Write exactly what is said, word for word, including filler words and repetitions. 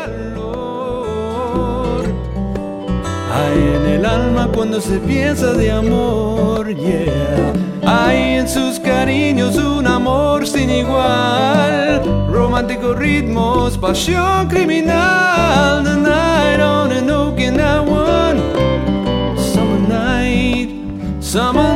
calor. Hay en el alma cuando se piensa de amor, yeah. Hay en sus cariños un amor sin igual, románticos ritmos, pasión criminal. The night on an Okinawan summer night, summer